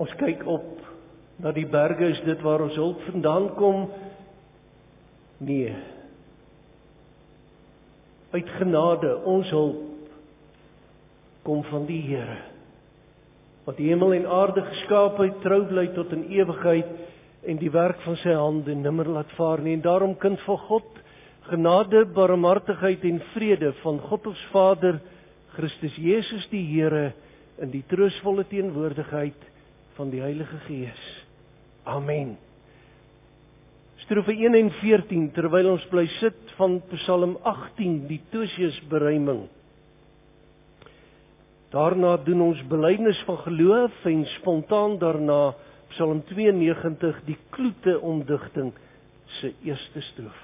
Ons kyk op na die berge, is dit waar ons hulp vandaan kom? Nee. Uit genade, ons hulp kom van die Here, wat die hemel en aarde geskaap het, trou bly tot in ewigheid, en die werk van sy hande nimmer laat vaar nie. En daarom, kind van God, genade, barmhartigheid en vrede van God ons Vader, Christus Jesus die Here, in die troostvolle teenwoordigheid van die Heilige Gees. Amen. Strofe 1 en 14, terwyl ons bly sit van Psalm 18, die Tosiusberuiming. Daarna doen ons belydenis van geloof en spontaan daarna Psalm 92, die kloete omdigting se eerste strofe.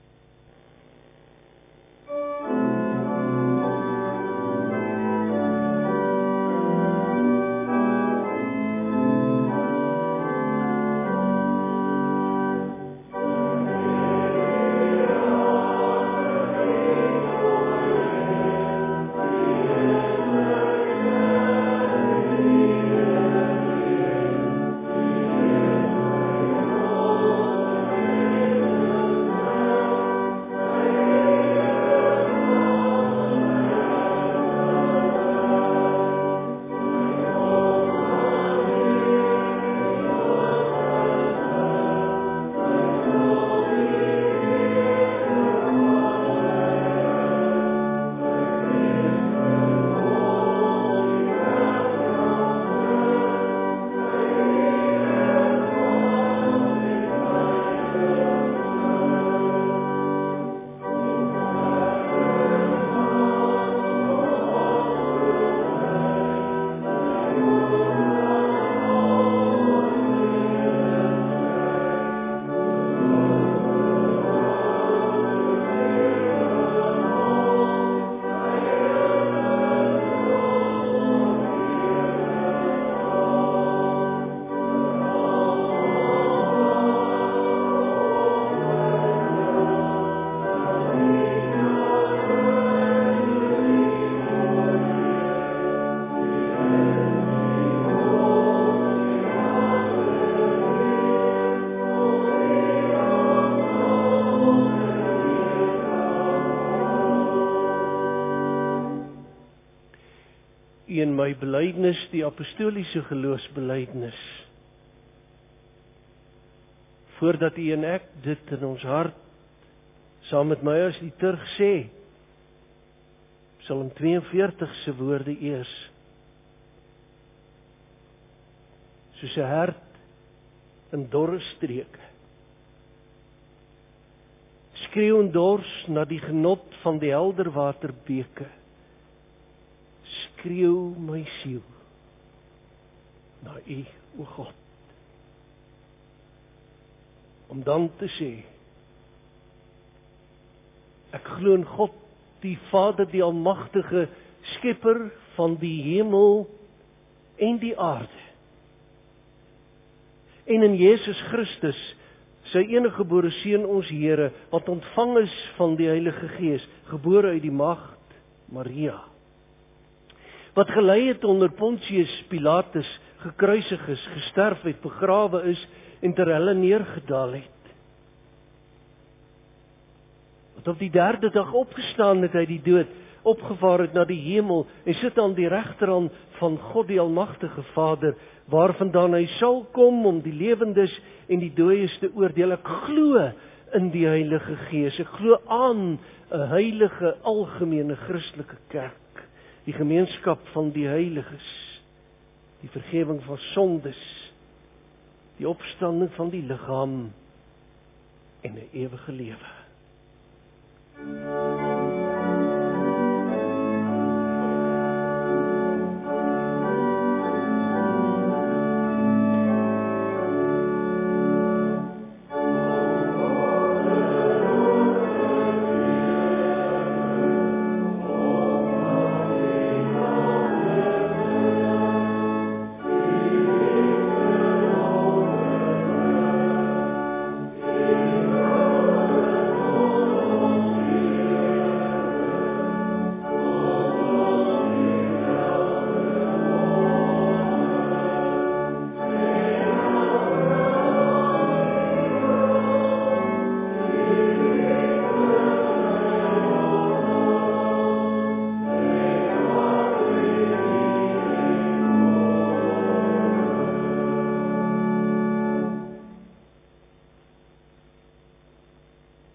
In my belydenis, die apostoliese geloofsbelydenis. Voordat u en ek dit in ons hart saam met my as liturg sê, Psalm 42 se woorde eers. Soos 'n hert in dorre streke, skreeu en dors na die genot van die helder waterbeke. Skreeu my siel na U, o God, om dan te sê, ek glo in God, die Vader, die Almagtige, Skepper van die hemel en die aarde, en in Jesus Christus, sy eniggebore Seun, ons Here, wat ontvang is van die Heilige Gees, gebore uit die maagd Maria, wat gelei het onder Pontius Pilatus, gekruisig is, gesterf het, begrawe is en ter helle neergedaal het. Wat op die 3de dag opgestaan het uit die dood, opgevaar het na die hemel en sit aan die regterhand van God die Almagtige Vader, waarvandaan hy sal kom om die lewendes en die dooies te oordeel. Ek glo in die Heilige Gees, ek glo aan 'n heilige algemene Christelike kerk, die gemeenskap van die heiliges, die vergifnis van sondes, die opstanding van die liggaam en 'n ewige lewe.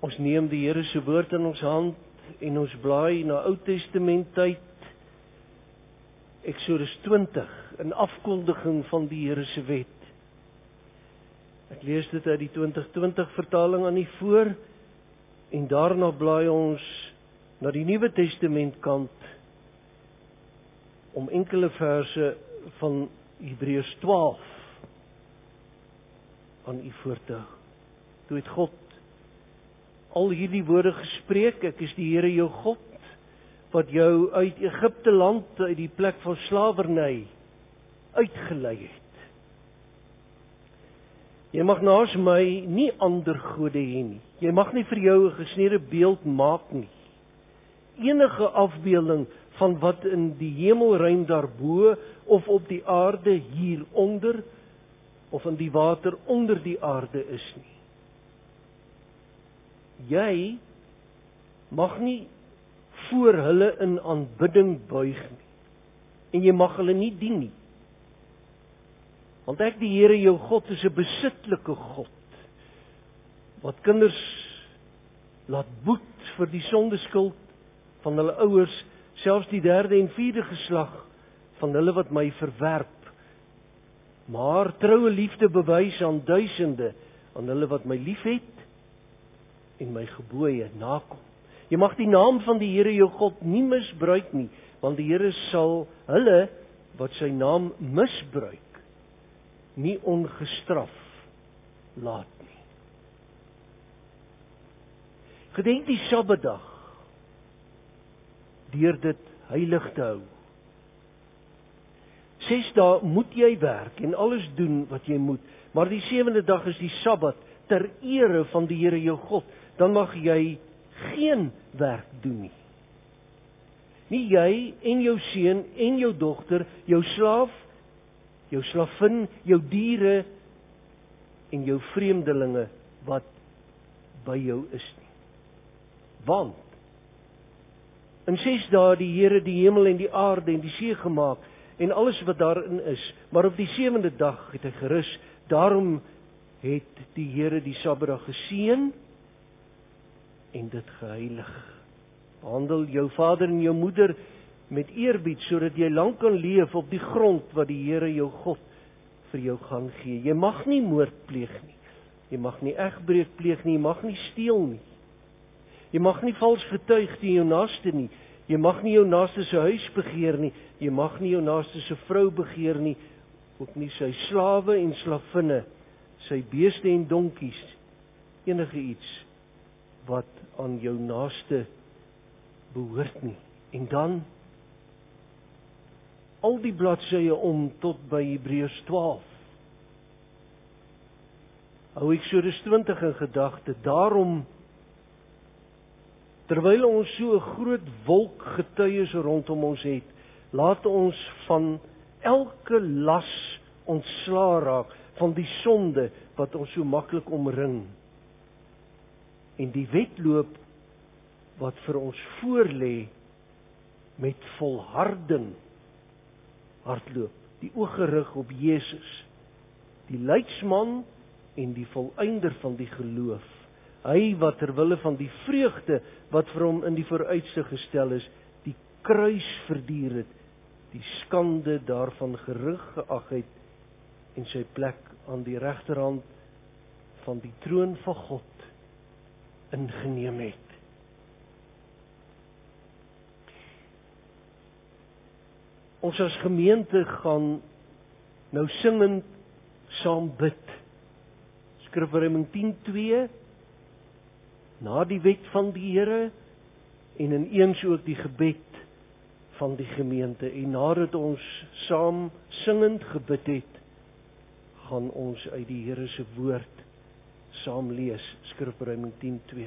Ons neem die Here se woord in ons hand en ons blaai na Ou Testament tyd, Eksodus 20, 'n afkondiging van die Here se wet. Ek lees dit uit die 2020 vertaling aan u voor en daarna blaai ons na die Nuwe Testament kant om enkele verse van Hebreërs 12 aan u voor te hou. Toe het God al hierdie woorde gespreek: ek is die Here jou God, wat jou uit Egipte land, uit die plek van slawerny, uitgelei het. Jy mag naas my nie ander gode hê nie. Jy mag nie vir jou 'n gesneede beeld maak nie. Enige afbeelding van wat in die hemelruim daarbo, of op die aarde hieronder, of in die water onder die aarde is nie. Jy mag nie voor hulle in aanbidding buig nie, en jy mag hulle nie dien nie. Want ek, die Here jou God, is 'n besitlike God, wat kinders laat boet vir die sondeskuld van hulle ouers, selfs die 3de en 4de geslag van hulle wat my verwerp, maar troue liefde bewys aan duisende, aan hulle wat my liefhet en my gebooie nakom. Jy mag die naam van die Here jou God nie misbruik nie, want die Here sal hulle wat sy naam misbruik nie ongestraf laat nie. Gedenk die Sabbatdag deur dit heilig te hou. 6 dae moet jy werk en alles doen wat jy moet, maar die 7de dag is die Sabbat ter ere van die Here jou God. Dan mag jy geen werk doen nie. Nie jy en jou seun en jou dogter, jou slaaf, jou slavin, jou diere en jou vreemdelinge wat by jou is nie. Want in 6 dae die Here die hemel en die aarde en die see gemaak en alles wat daarin is, maar op die 7de dag het hy gerus. Daarom het die Here die Sabbatdag geseën en dit geheilig. Behandel jou vader en jou moeder met eerbied, sodat jy lank kan leef op die grond wat die Here jou God vir jou gaan gee. Jy mag nie moord pleeg nie. Jy mag nie egbreek pleeg nie. Jy mag nie steel nie. Jy mag nie vals getuig teen jou naaste nie. Jy mag nie jou naaste se huis begeer nie. Jy mag nie jou naaste se vrou begeer nie. Ook nie sy slawe en slavinne, sy beeste en donkies, enige iets wat aan jou naaste behoort nie. En dan al die bladsye om tot by Hebreërs 12. Hou Eksodus 20 in gedagte. Daarom, terwyl ons so 'n groot wolk getuies rondom ons het, laat ons van elke las ontslaa raak, van die sonde wat ons so maklik omring, en die wedloop wat vir ons voorlê met volharding hardloop, die oog gerig op Jesus, die leidsman en die volëinder van die geloof. Hy wat ter wille van die vreugde wat vir hom in die vooruitsig gestel is, die kruis verduur het, die skande daarvan gerig geag het en sy plek aan die regterhand van die troon van God ingeneem het. Ons as gemeente gaan nou singend saam bid. Skrifruiming 10:2, na die wet van die Here en in eens ook die gebed van die gemeente. En nadat ons saam singend gebid het, gaan ons uit die Here se woord saam lees. Skrifruiming 10:2.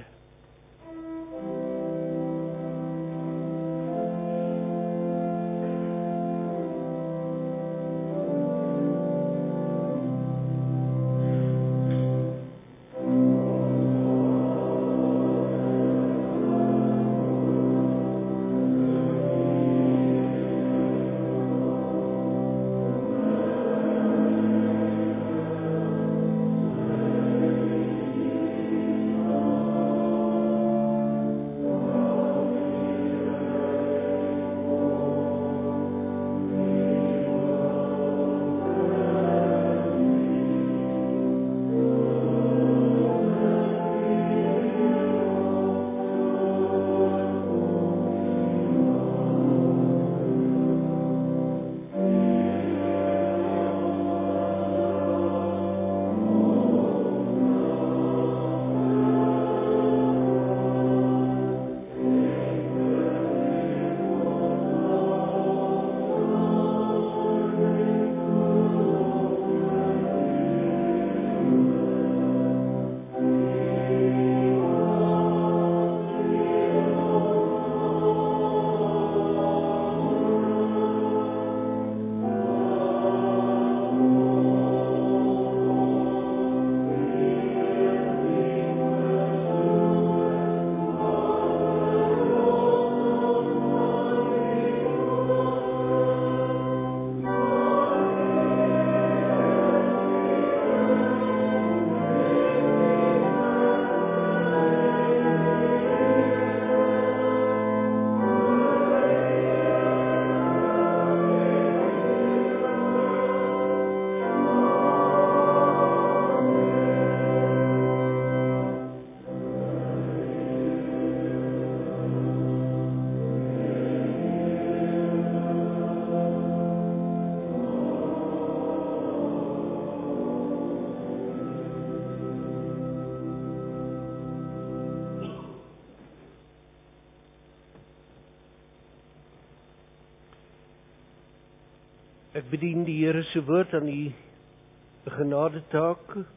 Ek bedien die Here se woord aan u genadetaak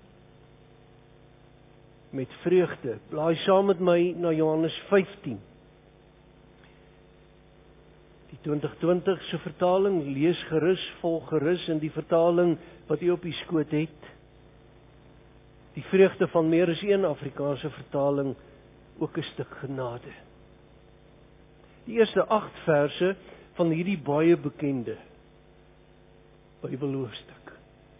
met vreugde. Blaai saam met my na Johannes 15. Die 2020 se vertaling, lees gerus, volg gerus in die vertaling wat u op u skoot het. Die vreugde van meer as een Afrikaanse vertaling, ook 'n stuk genade. Die eerste 8 verse van hierdie baie bekende Bybelhoofstuk.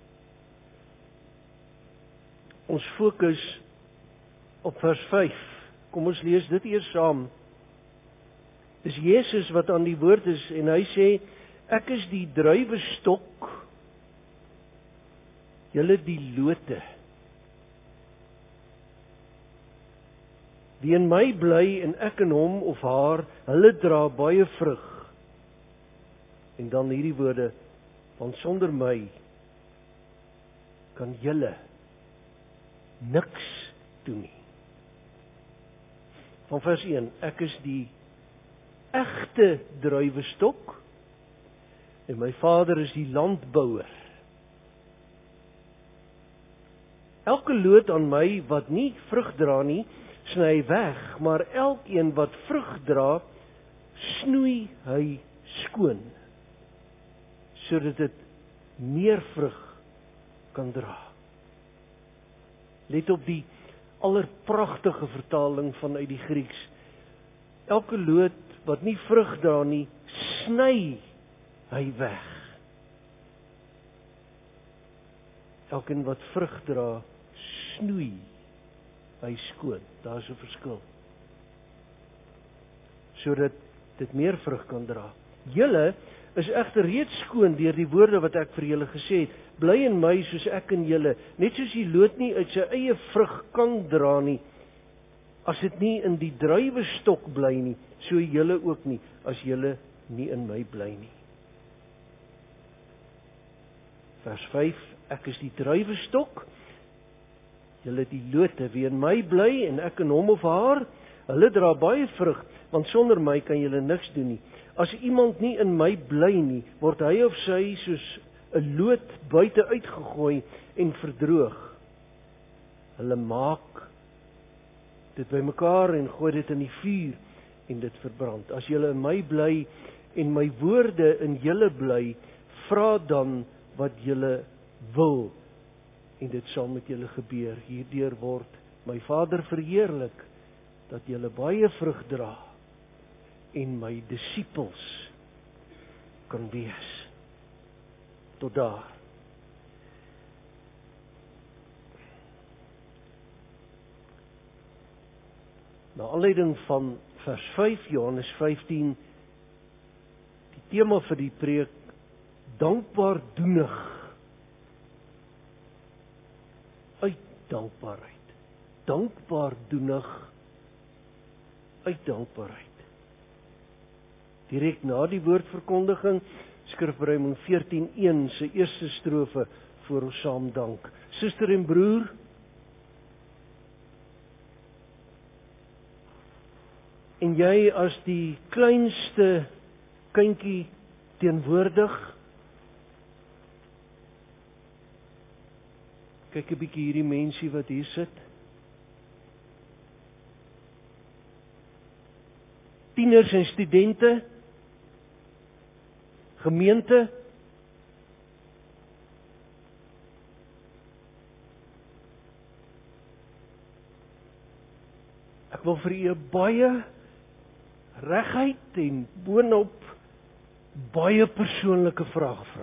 Ons fokus op vers 5. Kom ons lees dit eers saam. Dis Jesus wat aan die woord is en hy sê, ek is die druiwestok, julle die lote. Wie in my bly en ek in hom of haar, hulle dra baie vrug. En dan hierdie woorde, want sonder my kan julle niks doen nie. Van vers 1, ek is die egte druiwestok en my Vader is die landbouer. Elke loot aan my wat nie vrug dra nie, sny hy weg, maar elkeen wat vrug dra, snoei hy skoon, sodat dit meer vrug kan dra. Let op die allerpragtige vertaling vanuit die Grieks. Elke loot wat nie vrug dra nie, sny hy weg. Elkeen wat vrug dra, snoei hy skoon. Daar's 'n verskil. Sodat dit meer vrug kan dra. Julle is egter reeds skoon deur die woorde wat ek vir julle gesê het. Bly in my soos ek in julle. Net soos die loot nie uit sy eie vrug kan dra nie, as dit nie in die druiwestok bly nie, so julle ook nie, as julle nie in my bly nie. Vers 5, ek is die druiwestok, julle die lote, wie in my bly en ek in hom of haar, hulle dra baie vrug, want sonder my kan julle niks doen nie. As iemand nie in my bly nie, word hy of sy soos 'n loot buite uitgegooi en verdroog. Hulle maak dit bymekaar en gooi dit in die vuur en dit verbrand. As julle in my bly en my woorde in julle bly, vra dan wat julle wil en dit sal met julle gebeur. Hierdeur word my Vader verheerlik, dat julle baie vrug dra en my disippels kan wees. Tot daar. Na aanleiding van vers 5, Johannes 15, die tema vir die preek, dankbaar doenig uit dankbaarheid. Dankbaar doenig uit dankbaarheid. Direk na die woordverkondiging, Skrifberaaming 14:1 se eerste strofe voor ons saam dank. Suster en broer, en jy as die kleinste kindjie teenwoordig, kyk 'n bietjie hierdie mensie wat hier sit. Tieners en studente, gemeente, ek wil vir u baie regheid en boonop baie persoonlike vrae vra.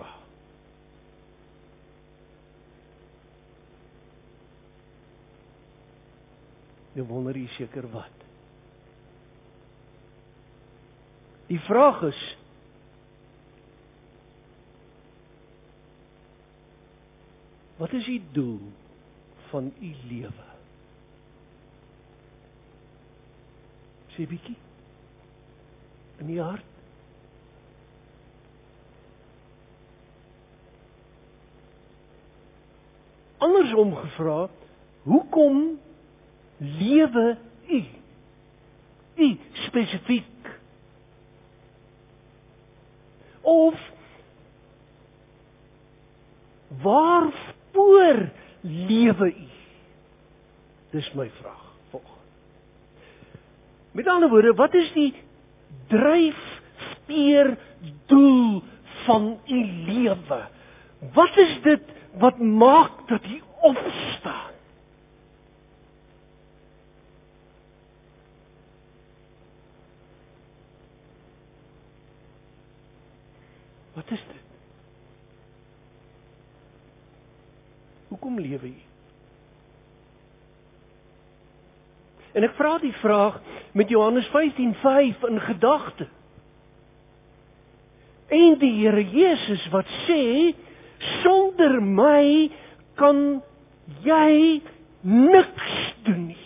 Nou wonder u seker wat. Die vraag is, wat is die doel van u lewe? Sê bietjie in die hart. Andersom gevra, hoekom lewe u? U spesifiek. Of Waarvoor lewe u? Dis my vraag volgende. Met ander woorde, wat is die dryfveer doel van u lewe? Wat is dit wat maak dat u opstaan? Wat is dit? Hoekom lewe u? En ek vra die vraag met Johannes 15:5 in gedagte. En die Here Jesus wat sê, sonder my kan jy niks doen nie.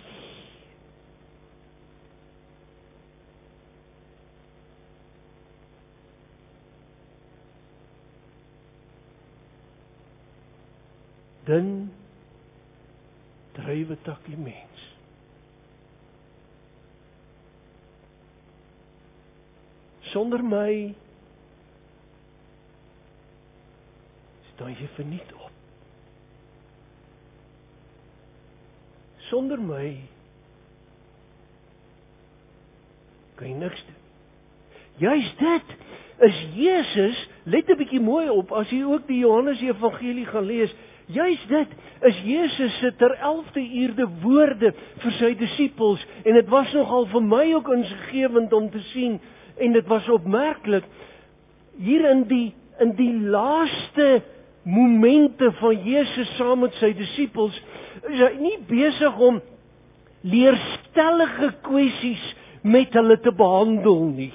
Dan drywe tak die mens. Sonder my staan jy verniet op. Sonder my kan jy niks doen. Juist dit is Jesus, let 'n bietjie mooi op as jy ook die Johannes Evangelie gaan lees. Juist dit is Jesus se ter 11de uur woorde vir sy disippels en dit was nogal vir my ook insiggewend om te sien en dit was opmerklik hier in die laaste momente van Jesus saam met sy disippels is hy nie besig om leerstellige kwessies met hulle te behandel nie.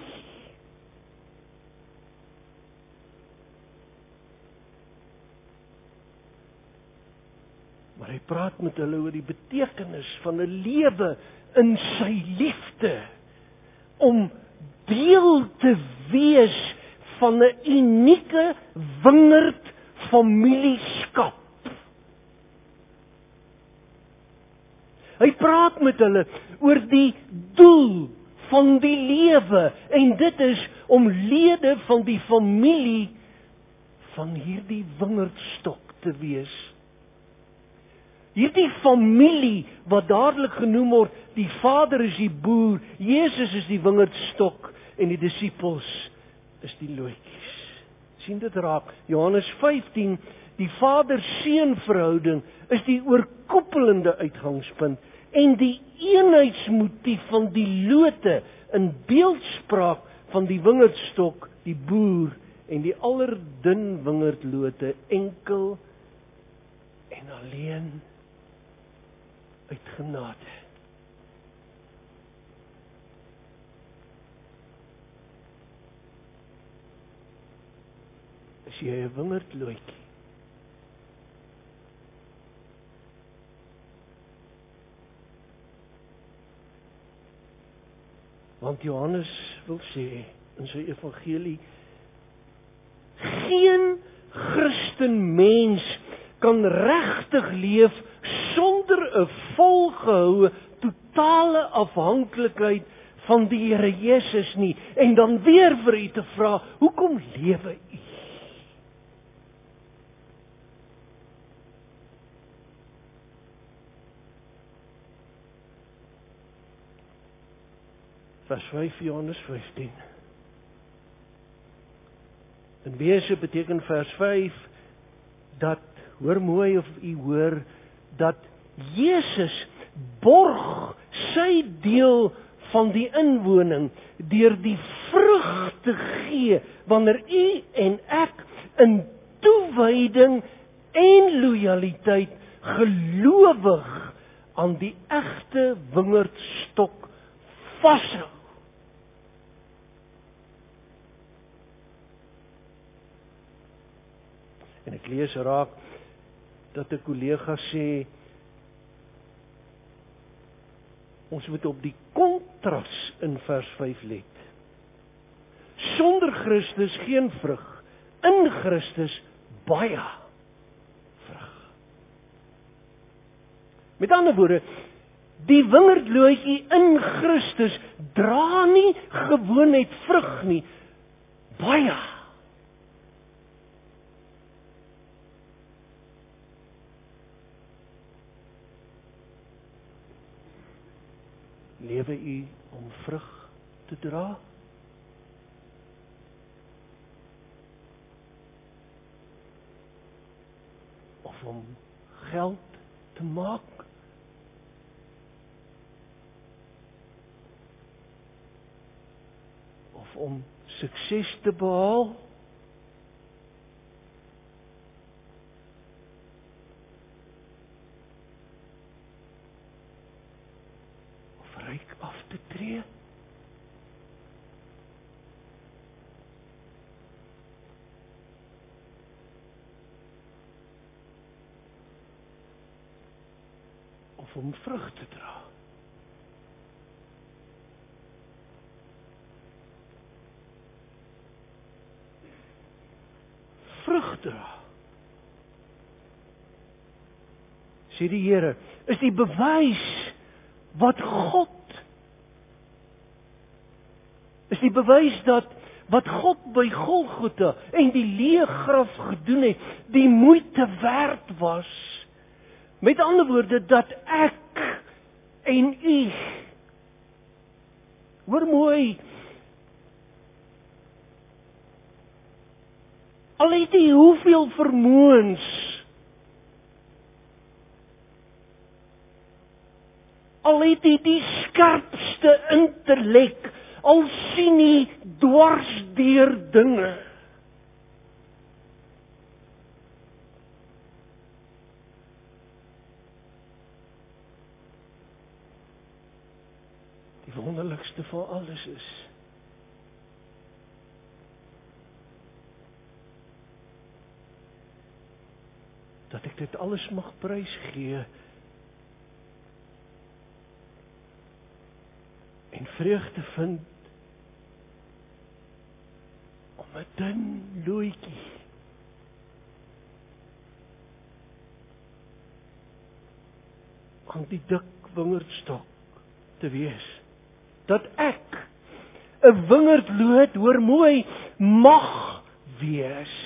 Maar hy praat met hulle oor die betekenis van 'n lewe in sy liefde om deel te wees van 'n unieke wingerd familieskap. Hy praat met hulle oor die doel van die lewe en dit is om lede van die familie van hierdie wingerdstok te wees. Hierdie familie wat dadelik genoem word, die Vader is die boer, Jesus is die wingerdstok en die disippels is die lootjies. Sien dit raak? Johannes 15, die Vader-Seun verhouding is die oorkoepelende uitgangspunt en die eenheidsmotief van die lote in beeldspraak van die wingerdstok, die boer en die allerdun wingerdlote enkel en alleen uit genade. Is jy 'n wingerdlootjie? Want Johannes wil sê in sy evangelie, geen Christen mens kan regtig leef sonder 'n volgehoue totale afhanklikheid van die Here Jesus nie. En dan weer vir u te vra, hoekom lewe u? Vers 5 Johannes 15. In wese beteken vers 5 dat, hoor mooi of u hoor, dat Jesus borg sy deel van die inwoning deur die vrug te gee wanneer u en ek in toewyding en lojaliteit gelowig aan die egte wingerdstok vashou. En ek lees raak dat 'n kollega sê ons moet op die kontras in vers 5 let. Sonder Christus geen vrug, in Christus baie vrug. Met ander woorde, die wingerdlootjie in Christus dra nie gewoon net vrug nie, baie. Lewe u om vrug te dra? Of om geld te maak? Of om sukses te behaal? Of ryk af te tree? Of om vrug te dra? Vrug dra, sê die Here, is die bewys wat God, is die bewys dat wat God by Golgotha en die leë graf gedoen het, die moeite werd was. Met ander woorde, dat ek en u, hoor mooi, al het hy hoeveel vermoëns, al het hy die skerpste intellek, al sien hy dwars deur dinge, die wonderlikste van alles is, dat ek dit alles mag prys gee en vreugde vind om 'n dun loetjie aan die dik wingerdstok te wees. Dat ek 'n wingerdloot, hoor mooi, mag wees.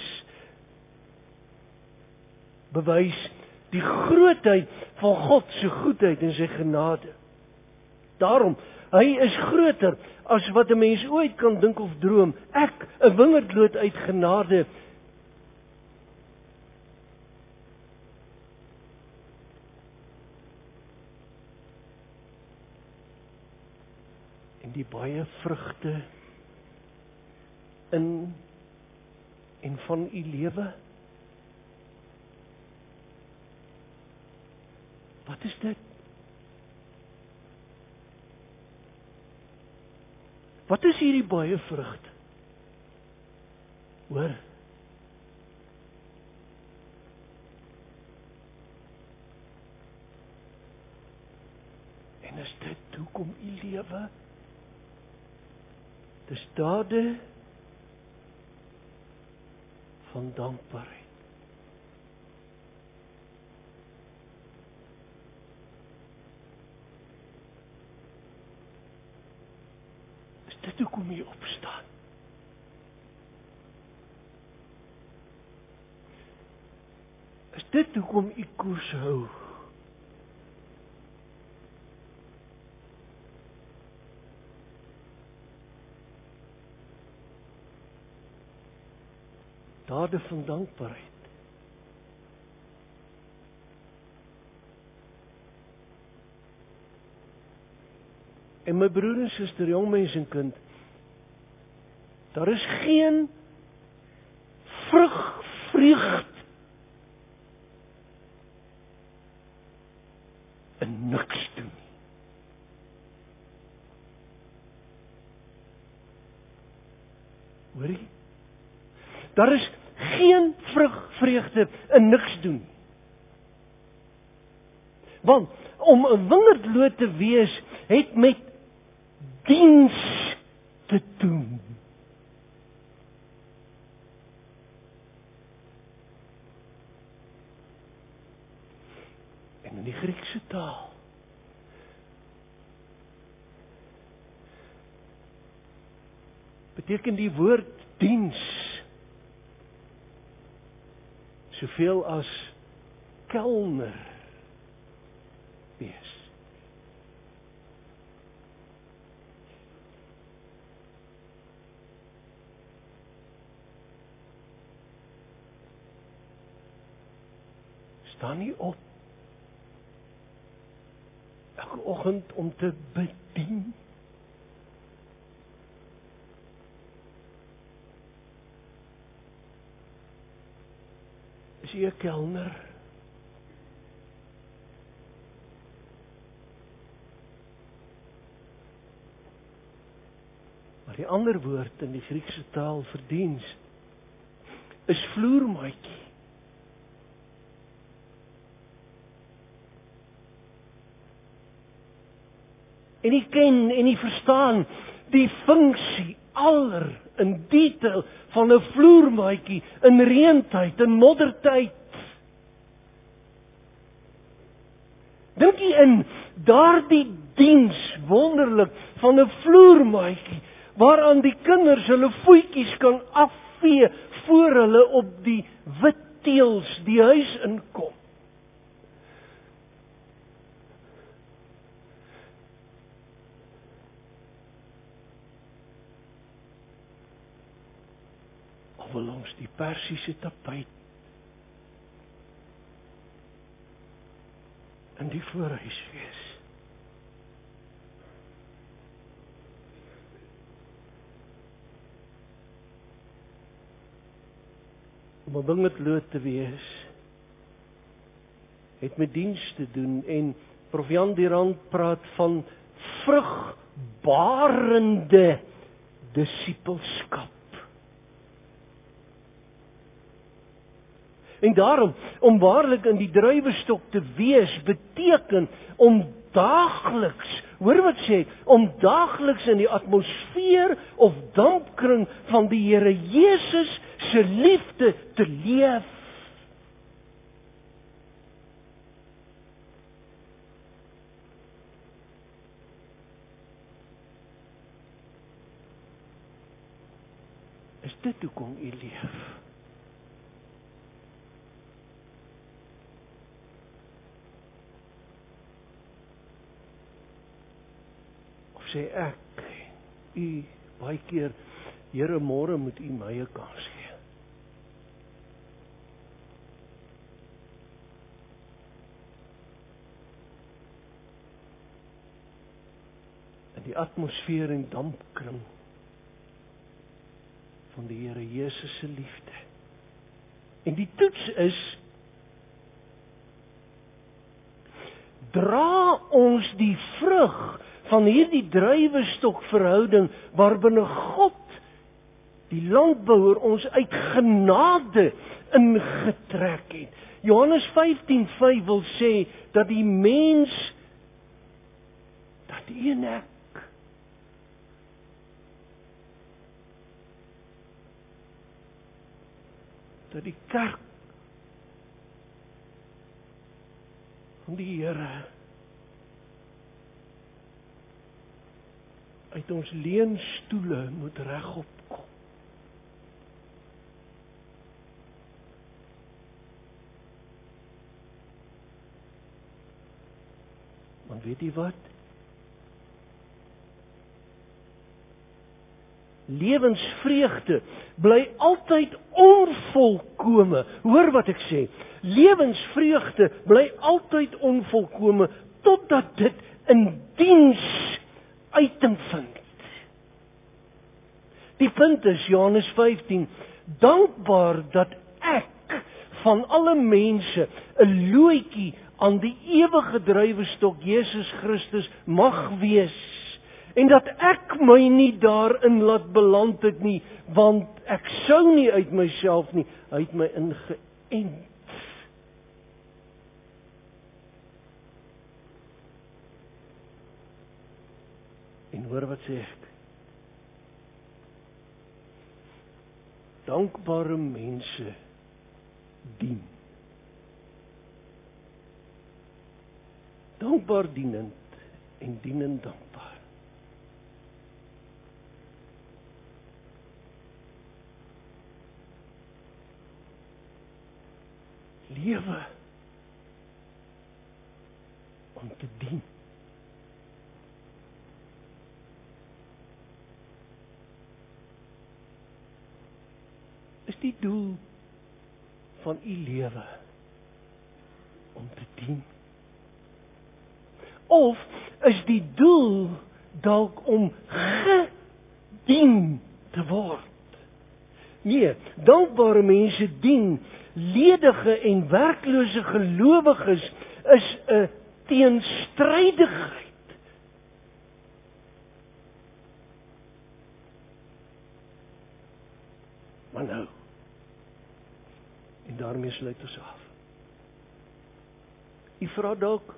Bewys die grootheid van God se goedheid en sy genade. Daarom, hy is groter as wat 'n mens ooit kan dink of droom. Ek, 'n wingerdloot uit genade. En die baie vrugte in en van u lewe. Wat is dit? Wat is hierdie baie vrugte? Hoor. En is dit hoekom u lewe? Dis dade van dankbaarheid. Dit hoekom jy opstaan. Is dit hoekom jy koers hou? Dade van dankbaarheid. En my broer en suster, jong mens en kind, daar is geen vreugd in niks doen nie. Hoor jy? Daar is geen vreugde in niks doen. Want om 'n wingerdloot te wees, het met diens te doen. En in die Griekse taal beteken die woord diens soveel as kelner wees. staan nie op elke oggend om te bedien. Is jy 'n kelner? Maar die ander woord in die Griekse taal vir diens is vloermaatjie. En jy ken en jy verstaan die funksie aller in detail van 'n vloermaatjie in reëntyd, in moddertyd. Dink jy in daardie diens wonderlik van 'n vloermaatjie waaraan die kinders hulle voetjies kan afvee voor hulle op die wit teëls die huis inkom. Of langs die persiese tapijt in die voorhuis wees. Om 'n wingerdloot te wees, het met diens te doen en Prof Jan Durant praat van vrugbarende disippelskap. En daarom, om waarlik in die druiwestok te wees, beteken om daagliks, hoor wat sê, om daagliks in die atmosfeer of dampkring van die Here Jesus se liefde te leef. Is dit hoekom u leef? Sê ek, u baie keer, Here, môre moet u my 'n kans gee. In die atmosfeer en dampkring van die Here Jesus se liefde. En die toets is, dra ons die vrug van hierdie druiwestokverhouding waarbinne God, die landbouer, ons uit genade ingetrek het. Johannes 15:5 wil sê dat die mens, dat u en ek, dat die kerk van die Here uit ons leunstoele moet regop kom. Want weet jy wat? Lewensvreugde bly altyd onvolkome. Hoor wat ek sê. Lewensvreugde bly altyd onvolkome totdat dit in diens uiting vind. Die punt is, Johannes 15, dankbaar dat ek van alle mense 'n lootjie aan die ewige druiwestok Jesus Christus mag wees, en dat ek my nie daarin laat beland het nie, want ek sou nie uit myself nie, uit my ingeënt. En hoor wat sê ek? Dankbare mense dien. Dankbaar dienend en dienend dankbaar. Lewe om te dien. Is die doel van u lewe om te dien? Of is die doel dalk om gedien te word? Nee, dankbare mense dien. Ledige en werklose gelowiges is 'n teenstrydigheid. Maar nou, en daarmee sluit ons af. U vra dalk,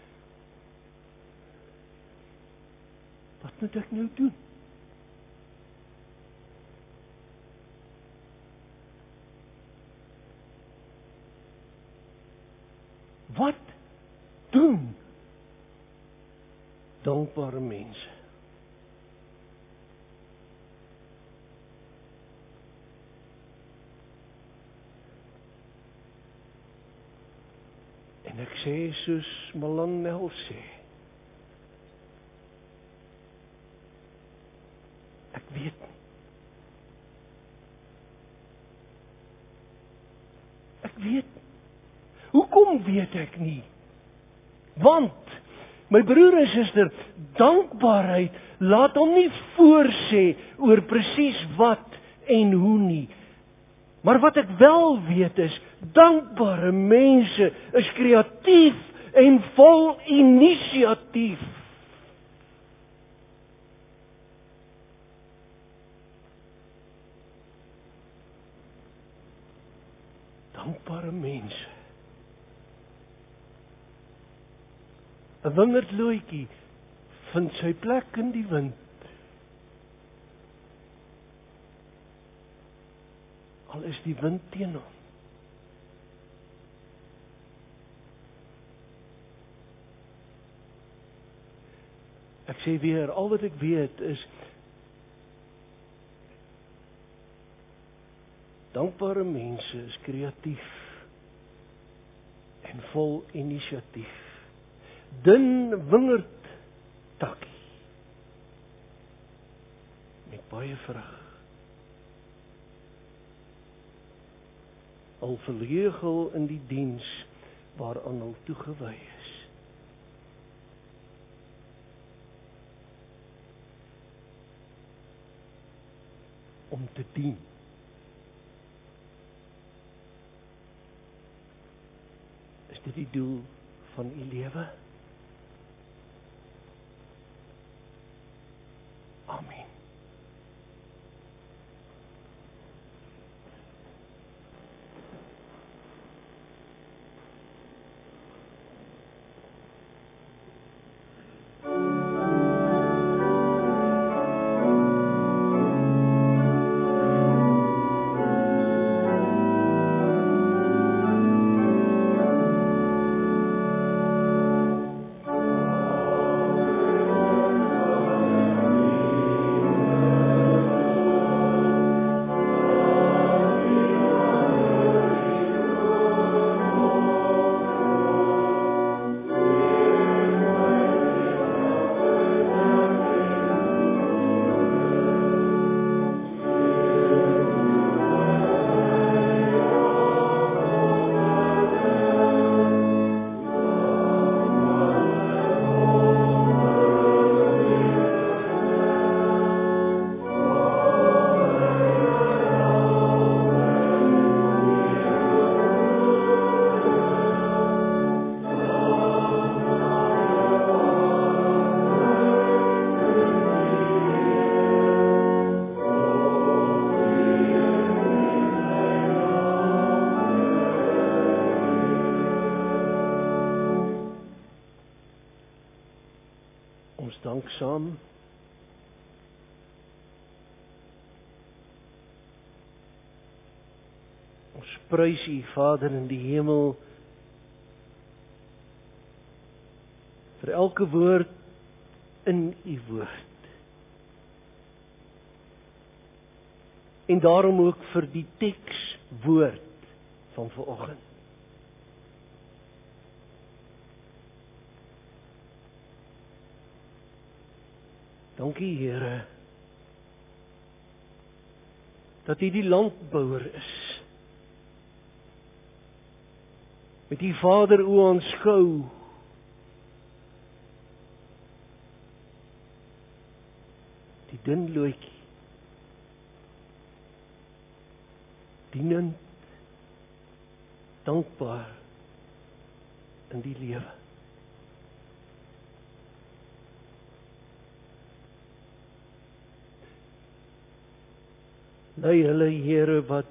wat moet ek nou doen? Wat doen dankbare mense? En ek sê soos Malan Nel sê, ek weet nie. Ek weet nie. Hoekom weet ek nie? Want, my broer en suster, dankbaarheid laat hom nie voorsê oor presies wat en hoe nie. Maar wat ek wel weet is, dankbare mense is kreatief en vol inisiatief. Dankbare mense. 'n Wingerdlooitjie vind sy plek in die wind. Al is die wind teen hom. Ek sê weer, al wat ek weet is, dankbare mense is kreatief en vol inisiatief. Dun wingerdtakkie met baie vrug. Al verlegel in die diens waaraan hulle toegewy is. Om te dien. Is dit die doel van u lewe? Amen. Ons dank saam. Ons prys U, Vader in die hemel, vir elke woord in U woord. En daarom ook vir die tekswoord van vanoggend. Dankie Here, dat U die landbouer is. met U Vader o aanskou, die dun loetjie, dienend, dankbaar in die lewe. Lei hulle, Here, wat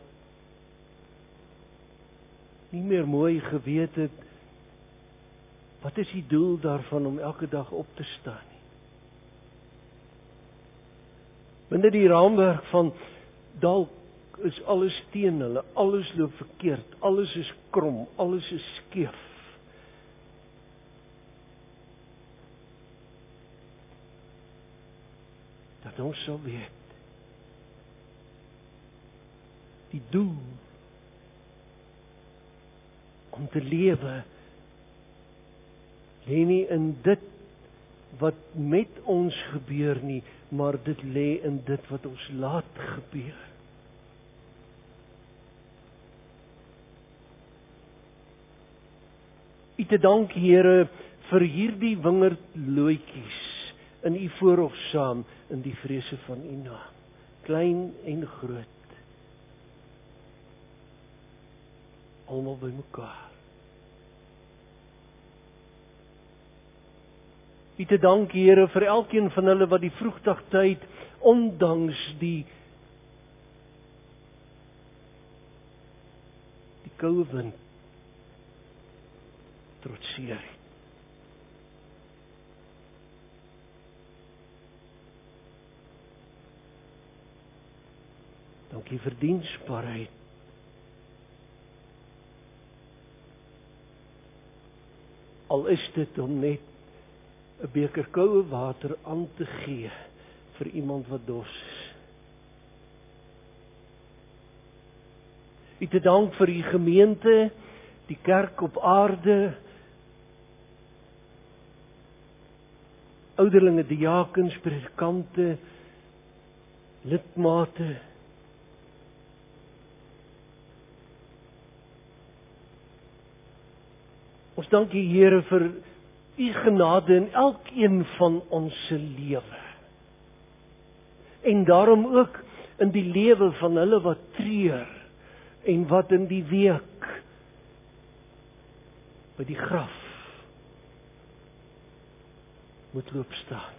nie meer mooi geweet het, wat is die doel daarvan om elke dag op te staan nie. Binne die raamwerk van dalk is alles teen hulle, alles loop verkeerd, alles is krom, alles is skeef. Dat ons sal weet, die doel om te lewe lê nie in dit wat met ons gebeur nie, maar dit lê in dit wat ons laat gebeur. U te dank, Here, vir hierdie wingerdlootjies in U voorhof saam in die vrese van U naam, klein en groot, almal bymekaar. U te dank, Here, vir elkeen van hulle wat die vroegtydtyd, ondanks die koue wind, trotseer het. Dankie vir diensbaarheid. Al is dit om net 'n beker koue water aan te gee vir iemand wat dors is. U te dank vir U gemeente, die kerk op aarde, ouderlinge, diakens, predikante, lidmate. Ons dank U, Here, vir U genade in elkeen van ons se lewe. En daarom ook in die lewe van hulle wat treur en wat in die week by die graf moet loop staan.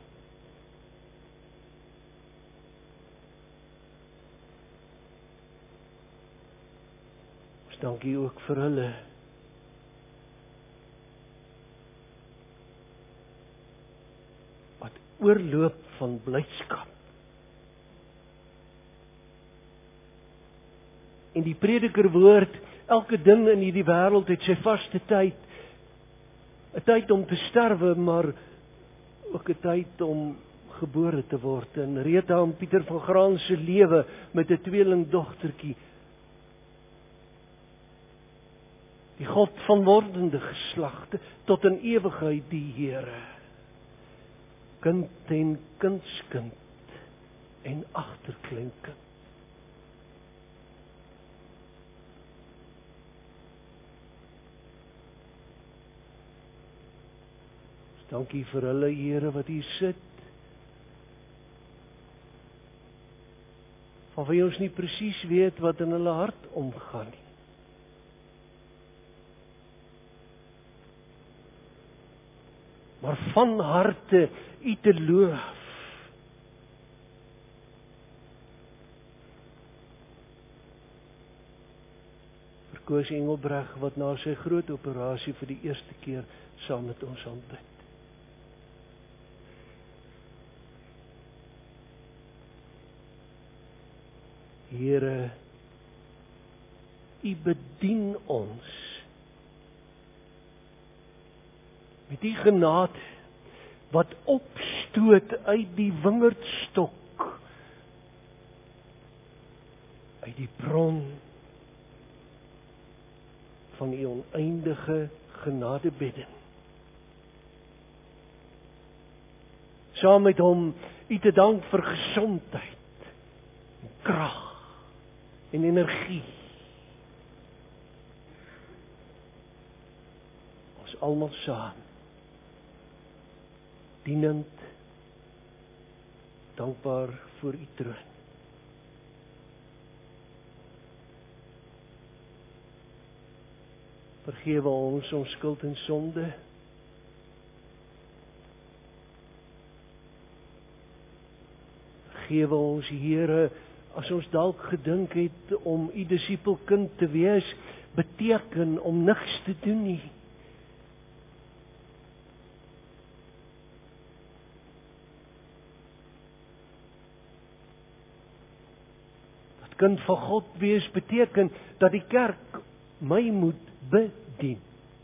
Ons dank U ook vir hulle wat oorloop van blydskap. En die prediker woord, elke ding in hierdie wêreld het sy vaste tyd. 'n Tyd om te sterwe, maar ook 'n tyd om gebore te word. En Rita en Pieter van Graan se lewe met 'n tweelingdogtertjie. Die God van wordende geslagte tot in ewigheid die Here. Kind en kindskind en agterkleinkind. Dankie vir hulle, Here, wat hier sit. Van wie ons nie presies weet wat in hulle hart omgaan nie. Maar van harte U te loof. Vir Koos Engelbreg wat na sy groot operasie vir die eerste keer saam met ons aanbid. Here, U bedien ons met die genade wat opstoot uit die wingerdstok, uit die bron van U oneindige genadebedding. Saam met Hom U te dank vir gesondheid, krag en energie. ons almal saam, dienend, dankbaar voor U troon. Vergewe ons skuld en sonde. Vergewe ons, Here, as ons dalk gedink het om U disipelkind te wees, beteken om niks te doen nie. Dat kind van God wees beteken dat die kerk my moet bedien.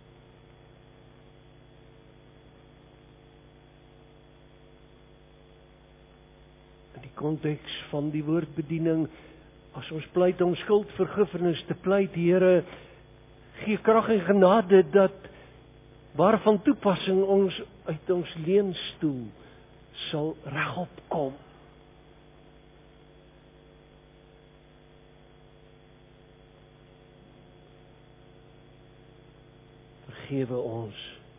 In die konteks van die woordbediening, as ons pleit om skuldvergifnis te pleit, Here, gee krag en genade dat waarvan toepassing ons uit ons leunstoel sal regop kom. Vergewe ons.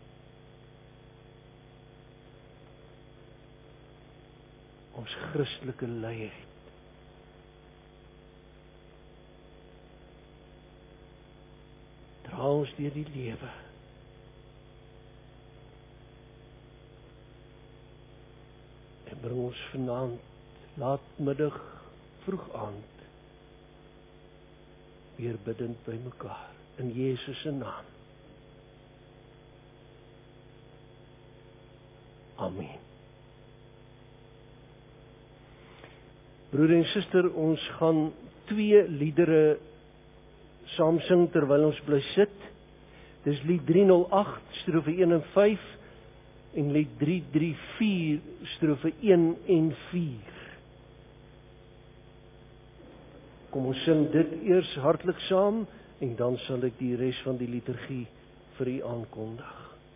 Ons Christelike luiheid. Dra ons deur die lewe. En bring ons vanaand, laatmiddag, vroeg aand, weer bidend by mekaar. In Jesus se naam. Amen. Broeder en suster, ons gaan 2 liedere saam sing terwyl ons bly sit. Dis lied 308 strofe 1 en 5 en lied 334 strofe 1 en 4. Kom ons sing dit eers hartlik saam en dan sal ek die res van die liturgie vir u aankondig.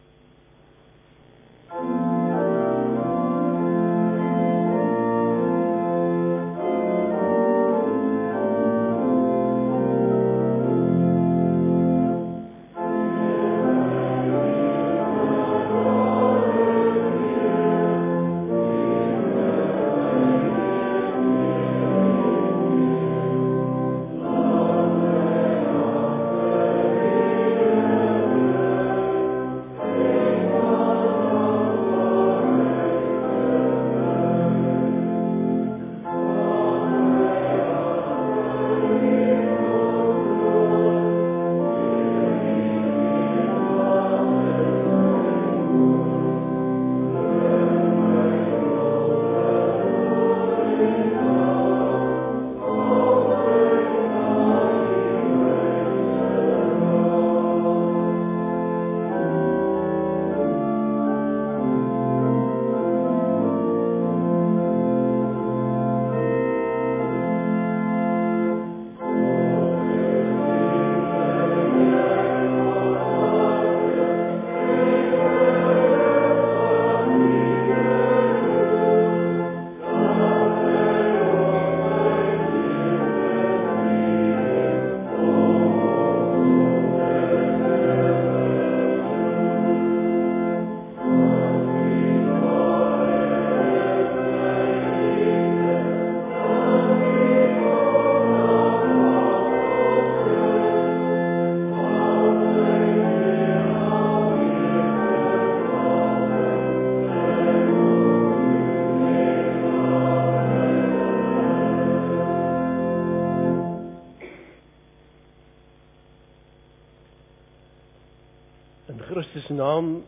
In Christus naam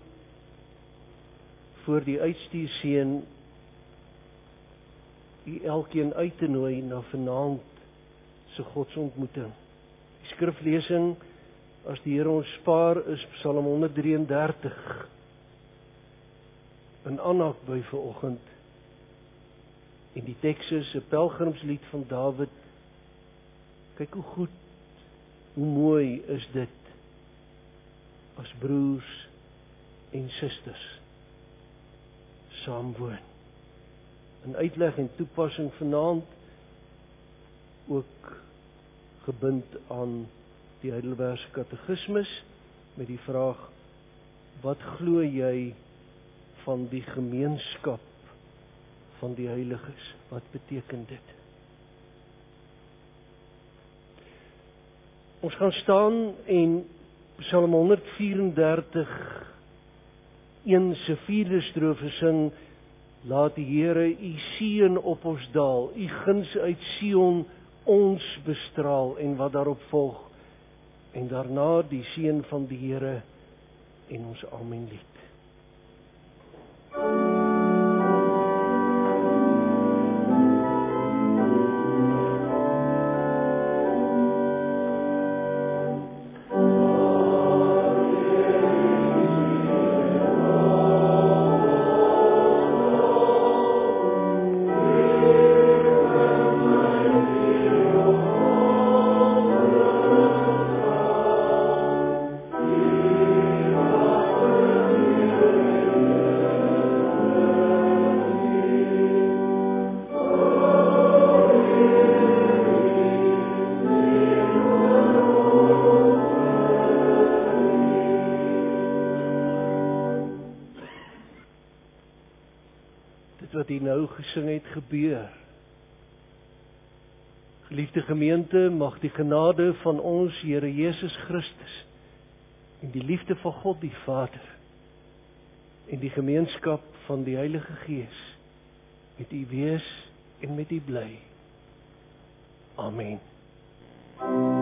voor die uitstuurseën u elkeen uit te nooi na vanaand se godsontmoeting. Die skriflesing, as die Here ons spaar, is Psalm 133. In aanhaak by vanoggend. En die teks is 'n pelgrimslied van Dawid. Kyk hoe goed, hoe mooi is dit as broers en susters saamwoon. In uitleg en toepassing vanaand ook gebind aan die Heidelbergse Katekismus met die vraag: Wat glo jy van die gemeenskap van die heiliges? Wat beteken dit? Ons gaan staan en Psalm 134 1 se 4de strofe sing: Laat die Here u seën op ons daal, u guns uit Sion ons bestraal, en wat daarop volg, en daarna die seën van die Here en ons amen lied. Wat hy nou gesing het gebeur. Geliefde gemeente, mag die genade van ons Here Jesus Christus en die liefde van God die Vader en die gemeenskap van die Heilige Gees met u wees en met u bly. Amen.